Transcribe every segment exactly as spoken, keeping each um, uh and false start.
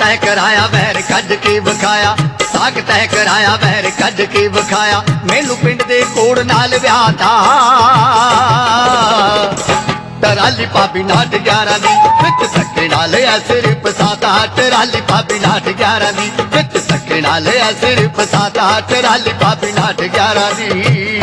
तय कराया वैर कज के विखाया, साग तय कराया वैर कज के विखाया, मैनू पिंड दे कोड़ नाल विआह दा। टराली भाभी नाट ग्यारह दी विच धक्के नाल ऐ सिर फसाता, टराली भाभी नाट ग्यारह दी विच धक्के नाल ऐ सिर फसाता, टराली भाभी नाट ग्यारह दी।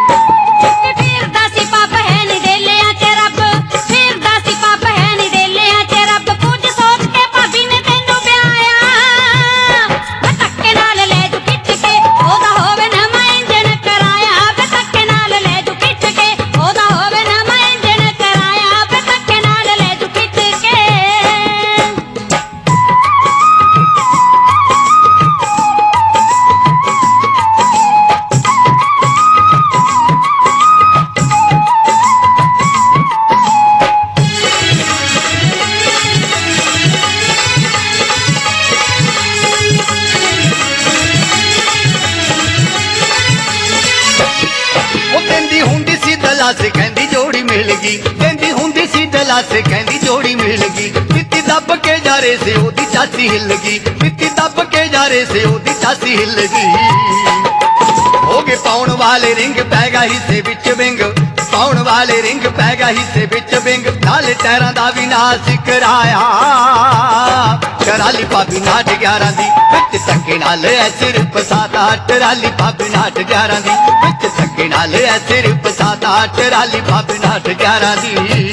से कहंदी जोड़ी मिल गई, कहंदी हुंदी सी दला से कहंदी जोड़ी मिल गई, मिट्टी दब के जा रहे से ओदी चाची हिल गई, मिट्टी दब के जा रहे से ओदी चाची हिल गई। हो गए पाउण वाले रिंग पैगा हिस्से विच विंग, पाउण वाले रिंग पैगा हिस्से विच विंग, नाल टैरां दा भी नास कराया। टराली भाभी नाट ग्यारह दी विच धक्के नाल ऐ सिर फसाता, टराली भाभी नाट ग्यारह दी विच धक्के नाल ऐ सिर फसाता, टराली भाभी नाट ग्यारह दी।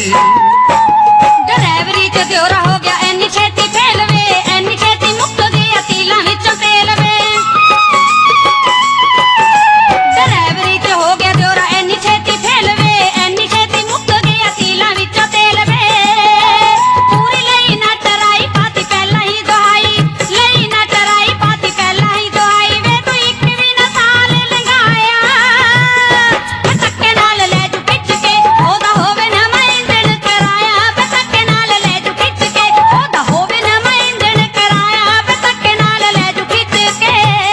ड्राइवरी च दियोरा हो गया एनी छेती फेल वे, एनी छेती मुक्त गया तीला विचों तेल वे। ड्राइवरी च हो गया दियोरा एनी छेती फेल वे, एनी छेती मुक्त गया तीला विचों तेल वे। पूरी लई ना टराई पाती पहला ही दुहाई, लई ना टराई पाती पहला ही दुहाई, वे तू एक भी ना साल लंघाया। धक्के नाल ले जू खिच के ओदा होवे ना मैं इंजन कराया, धक्के नाल ले जू खिच के ओदा होवे ना मैं इंजन कराया, धक्के नाल ले जू खिच के।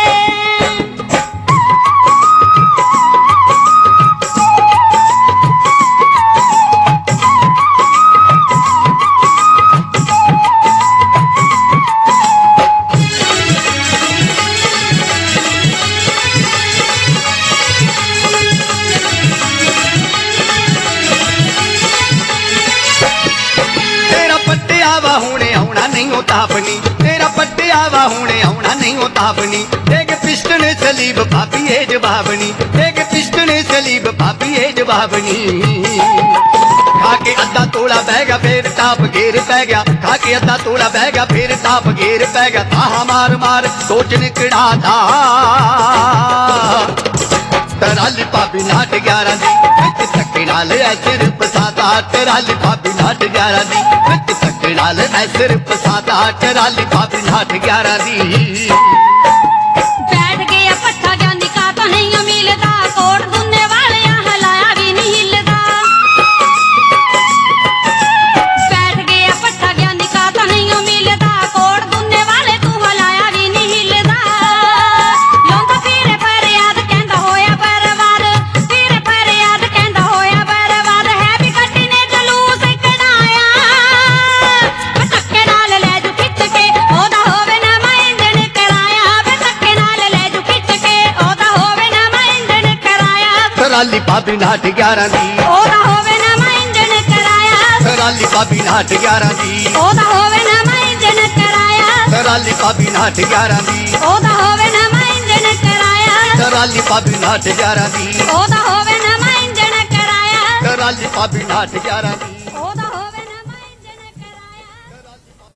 तेरा पट्टिया वा हुणे आउणा नहीं हो तापनी, तेरा पट्टिया वा हुणे आउणा नहीं हो तापनी, देख पिस्टन सलीब भाभी ए जवाबनी, देख पिस्टन सलीब भाभी ए जवाबनी। खाके अद्धा तोला बह गया फिर टाप घेर पै गया, खाके अद्धा तोला बह गया फिर टाप घेर पै गया, ताहा मार मार सोच निकड़ा था। टराली भाभी नाट ग्यारह दी विच धक्के नाल ऐ सिर फसाता, टराली भाभी नाट ग्यारह दी विच धक्के नाल ऐ सिर फसाता, टराली भाभी नाट ग्यारह दी। बैठ गया पट्ठा ज्ञानी का तो नहीं मिलदा, कोट दुन्ने वाले हलाया भी नहीं हिलदा। बैठ गया पट्ठा ज्ञानी का तो नहीं मिलदा, कोट दुन्ने वाले तू हलाया भी नहीं हिलदा। लौंदा फिरे पर याद कहंदा होया बर्बाद, फिरे पर याद कहंदा होया बर्बाद, है भी गड्डी ने जलूस कढाया। धक्के नाल ले जू खिच के ओदा होवे ना मैं इंजन कराया, धक्के नाल ले जू खिच के ओदा होवे ना मैं इंजन कराया। टराली भाभी नाट ग्यारह दी ओदा होवे ना मैं इंजन कराया, टराली भाभी नाट ग्यारह दी ओदा होवे ना मैं इंजन कराया। टराली भाभी नाट ग्यारह दी ओदा होवे ना मैं इंजन कराया, टराली भाभी नाट ग्यारह दी ओदा होवे ना मैं इंजन कराया। टराली भाभी नाट ग्यारह दी।